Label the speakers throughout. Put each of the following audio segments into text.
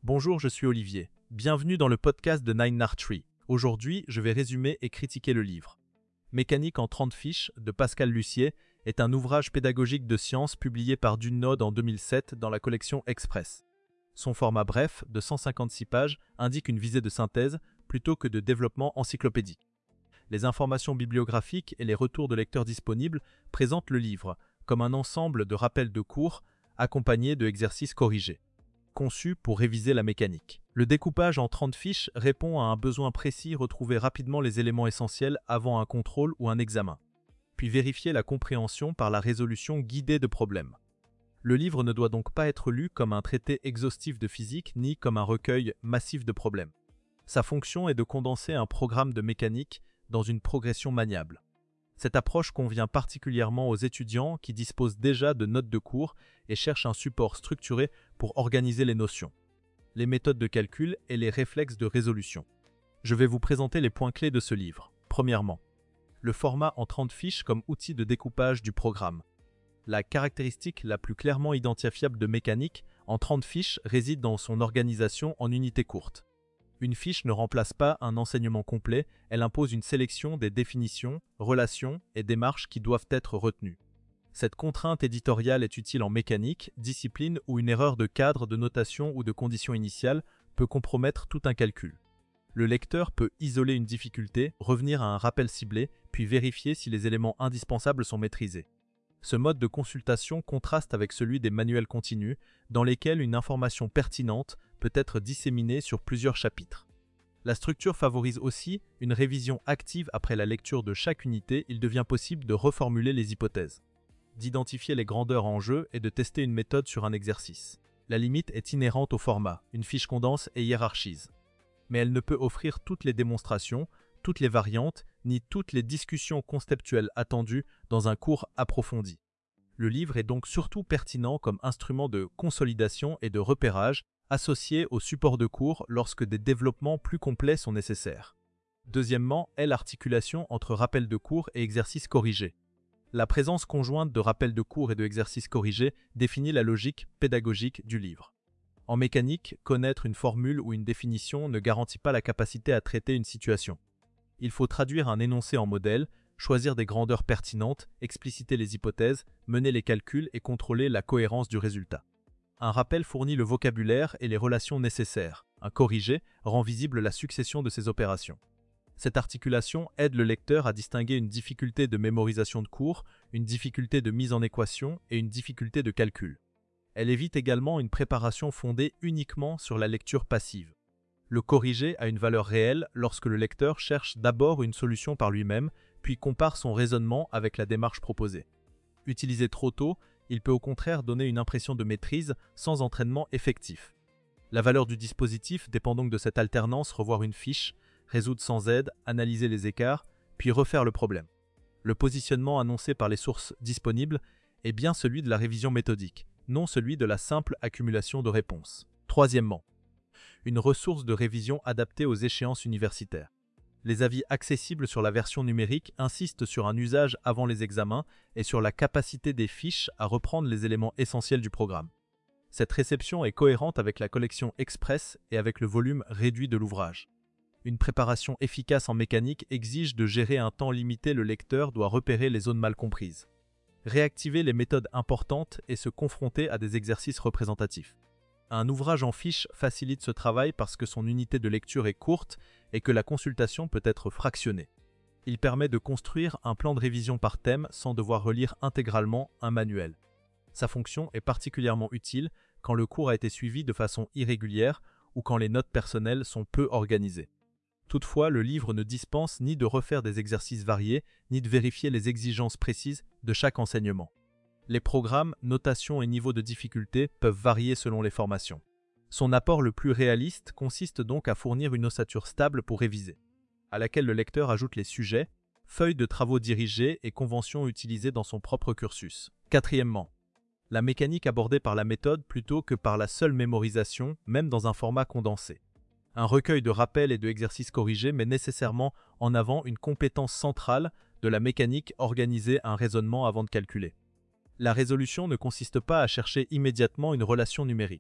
Speaker 1: Bonjour, je suis Olivier. Bienvenue dans le podcast de 9art3. Aujourd'hui, je vais résumer et critiquer le livre. Mécanique en 30 fiches de Pascal Lussier est un ouvrage pédagogique de sciences publié par Dunod en 2007 dans la collection Express. Son format bref, de 156 pages, indique une visée de synthèse plutôt que de développement encyclopédique. Les informations bibliographiques et les retours de lecteurs disponibles présentent le livre comme un ensemble de rappels de cours accompagnés de exercices corrigés, conçu pour réviser la mécanique. Le découpage en 30 fiches répond à un besoin précis: retrouver rapidement les éléments essentiels avant un contrôle ou un examen, puis vérifier la compréhension par la résolution guidée de problèmes. Le livre ne doit donc pas être lu comme un traité exhaustif de physique ni comme un recueil massif de problèmes. Sa fonction est de condenser un programme de mécanique dans une progression maniable. Cette approche convient particulièrement aux étudiants qui disposent déjà de notes de cours et cherchent un support structuré pour organiser les notions, les méthodes de calcul et les réflexes de résolution. Je vais vous présenter les points clés de ce livre. Premièrement, le format en 30 fiches comme outil de découpage du programme. La caractéristique la plus clairement identifiable de mécanique en 30 fiches réside dans son organisation en unités courtes. Une fiche ne remplace pas un enseignement complet, elle impose une sélection des définitions, relations et démarches qui doivent être retenues. Cette contrainte éditoriale est utile en mécanique, discipline où une erreur de cadre, de notation ou de condition initiale peut compromettre tout un calcul. Le lecteur peut isoler une difficulté, revenir à un rappel ciblé, puis vérifier si les éléments indispensables sont maîtrisés. Ce mode de consultation contraste avec celui des manuels continus, dans lesquels une information pertinente peut être disséminée sur plusieurs chapitres. La structure favorise aussi une révision active après la lecture de chaque unité. Il devient possible de reformuler les hypothèses, d'identifier les grandeurs en jeu et de tester une méthode sur un exercice. La limite est inhérente au format, une fiche condense et hiérarchise. Mais elle ne peut offrir toutes les démonstrations, toutes les variantes, ni toutes les discussions conceptuelles attendues dans un cours approfondi. Le livre est donc surtout pertinent comme instrument de consolidation et de repérage, associé au support de cours lorsque des développements plus complets sont nécessaires. Deuxièmement, est l'articulation entre rappel de cours et exercices corrigés. La présence conjointe de rappels de cours et de exercices corrigés définit la logique pédagogique du livre. En mécanique, connaître une formule ou une définition ne garantit pas la capacité à traiter une situation. Il faut traduire un énoncé en modèle, choisir des grandeurs pertinentes, expliciter les hypothèses, mener les calculs et contrôler la cohérence du résultat. Un rappel fournit le vocabulaire et les relations nécessaires. Un corrigé rend visible la succession de ces opérations. Cette articulation aide le lecteur à distinguer une difficulté de mémorisation de cours, une difficulté de mise en équation et une difficulté de calcul. Elle évite également une préparation fondée uniquement sur la lecture passive. Le corrigé a une valeur réelle lorsque le lecteur cherche d'abord une solution par lui-même, puis compare son raisonnement avec la démarche proposée. Utilisé trop tôt, il peut au contraire donner une impression de maîtrise sans entraînement effectif. La valeur du dispositif dépend donc de cette alternance: revoir une fiche, résoudre sans aide, analyser les écarts, puis refaire le problème. Le positionnement annoncé par les sources disponibles est bien celui de la révision méthodique, non celui de la simple accumulation de réponses. Troisièmement, une ressource de révision adaptée aux échéances universitaires. Les avis accessibles sur la version numérique insistent sur un usage avant les examens et sur la capacité des fiches à reprendre les éléments essentiels du programme. Cette réception est cohérente avec la collection Express et avec le volume réduit de l'ouvrage. Une préparation efficace en mécanique exige de gérer un temps limité. Le lecteur doit repérer les zones mal comprises, réactiver les méthodes importantes et se confronter à des exercices représentatifs. Un ouvrage en fiche facilite ce travail parce que son unité de lecture est courte et que la consultation peut être fractionnée. Il permet de construire un plan de révision par thème sans devoir relire intégralement un manuel. Sa fonction est particulièrement utile quand le cours a été suivi de façon irrégulière ou quand les notes personnelles sont peu organisées. Toutefois, le livre ne dispense ni de refaire des exercices variés, ni de vérifier les exigences précises de chaque enseignement. Les programmes, notations et niveaux de difficulté peuvent varier selon les formations. Son apport le plus réaliste consiste donc à fournir une ossature stable pour réviser, à laquelle le lecteur ajoute les sujets, feuilles de travaux dirigées et conventions utilisées dans son propre cursus. Quatrièmement, la mécanique abordée par la méthode plutôt que par la seule mémorisation, même dans un format condensé. Un recueil de rappels et de exercices corrigés met nécessairement en avant une compétence centrale de la mécanique: organiser un raisonnement avant de calculer. La résolution ne consiste pas à chercher immédiatement une relation numérique.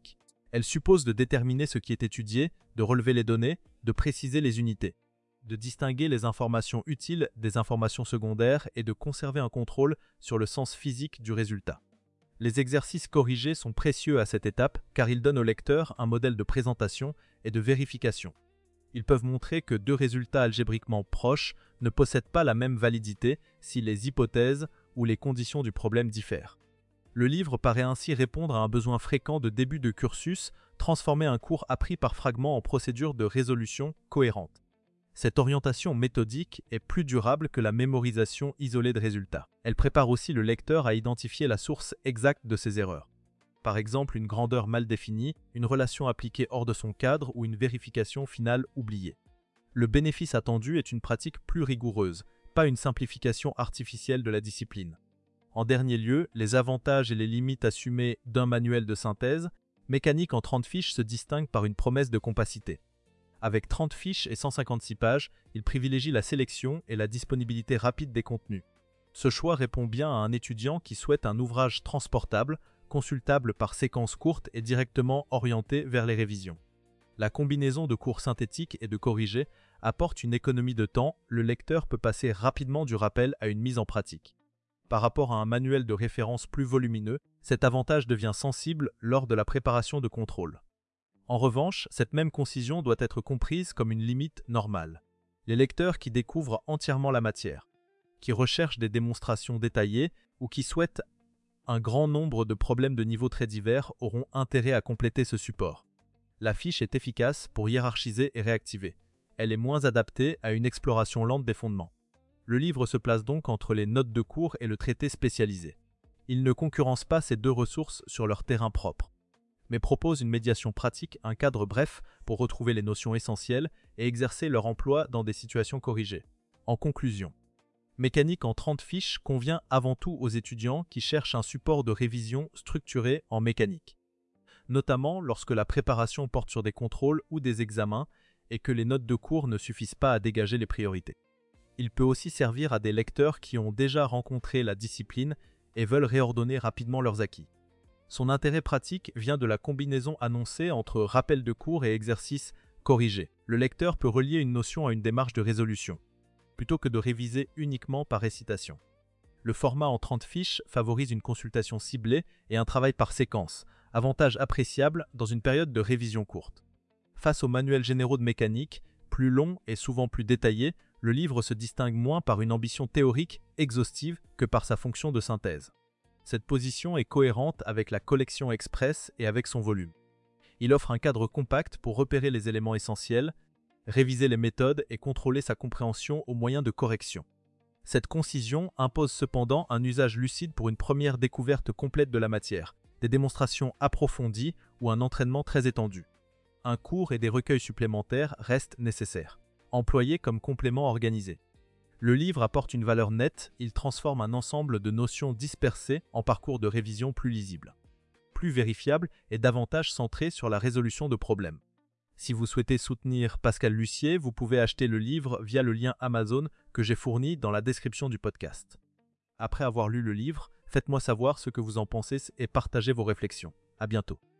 Speaker 1: Elle suppose de déterminer ce qui est étudié, de relever les données, de préciser les unités, de distinguer les informations utiles des informations secondaires et de conserver un contrôle sur le sens physique du résultat. Les exercices corrigés sont précieux à cette étape car ils donnent au lecteur un modèle de présentation et de vérification. Ils peuvent montrer que deux résultats algébriquement proches ne possèdent pas la même validité si les hypothèses ou les conditions du problème diffèrent. Le livre paraît ainsi répondre à un besoin fréquent de début de cursus, transformer un cours appris par fragments en procédure de résolution cohérente. Cette orientation méthodique est plus durable que la mémorisation isolée de résultats. Elle prépare aussi le lecteur à identifier la source exacte de ses erreurs. Par exemple, une grandeur mal définie, une relation appliquée hors de son cadre ou une vérification finale oubliée. Le bénéfice attendu est une pratique plus rigoureuse, pas une simplification artificielle de la discipline. En dernier lieu, les avantages et les limites assumées d'un manuel de synthèse, Mécanique en 30 fiches se distingue par une promesse de compacité. Avec 30 fiches et 156 pages, il privilégie la sélection et la disponibilité rapide des contenus. Ce choix répond bien à un étudiant qui souhaite un ouvrage transportable, consultable par séquences courtes et directement orienté vers les révisions. La combinaison de cours synthétiques et de corrigés apporte une économie de temps, le lecteur peut passer rapidement du rappel à une mise en pratique. Par rapport à un manuel de référence plus volumineux, cet avantage devient sensible lors de la préparation de contrôle. En revanche, cette même concision doit être comprise comme une limite normale. Les lecteurs qui découvrent entièrement la matière, qui recherchent des démonstrations détaillées ou qui souhaitent un grand nombre de problèmes de niveaux très divers auront intérêt à compléter ce support. La fiche est efficace pour hiérarchiser et réactiver. Elle est moins adaptée à une exploration lente des fondements. Le livre se place donc entre les notes de cours et le traité spécialisé. Il ne concurrence pas ces deux ressources sur leur terrain propre, mais propose une médiation pratique, un cadre bref pour retrouver les notions essentielles et exercer leur emploi dans des situations corrigées. En conclusion, Mécanique en 30 fiches convient avant tout aux étudiants qui cherchent un support de révision structuré en mécanique, notamment lorsque la préparation porte sur des contrôles ou des examens et que les notes de cours ne suffisent pas à dégager les priorités. Il peut aussi servir à des lecteurs qui ont déjà rencontré la discipline et veulent réordonner rapidement leurs acquis. Son intérêt pratique vient de la combinaison annoncée entre rappel de cours et exercice corrigé. Le lecteur peut relier une notion à une démarche de résolution, plutôt que de réviser uniquement par récitation. Le format en 30 fiches favorise une consultation ciblée et un travail par séquence, avantage appréciable dans une période de révision courte. Face aux manuels généraux de mécanique, plus longs et souvent plus détaillés, le livre se distingue moins par une ambition théorique exhaustive que par sa fonction de synthèse. Cette position est cohérente avec la collection express et avec son volume. Il offre un cadre compact pour repérer les éléments essentiels, réviser les méthodes et contrôler sa compréhension au moyen de corrections. Cette concision impose cependant un usage lucide pour une première découverte complète de la matière, des démonstrations approfondies ou un entraînement très étendu. Un cours et des recueils supplémentaires restent nécessaires, employés comme complément organisé. Le livre apporte une valeur nette, il transforme un ensemble de notions dispersées en parcours de révision plus lisible, plus vérifiable et davantage centré sur la résolution de problèmes. Si vous souhaitez soutenir Pascal Lussier, vous pouvez acheter le livre via le lien Amazon que j'ai fourni dans la description du podcast. Après avoir lu le livre, faites-moi savoir ce que vous en pensez et partagez vos réflexions. À bientôt.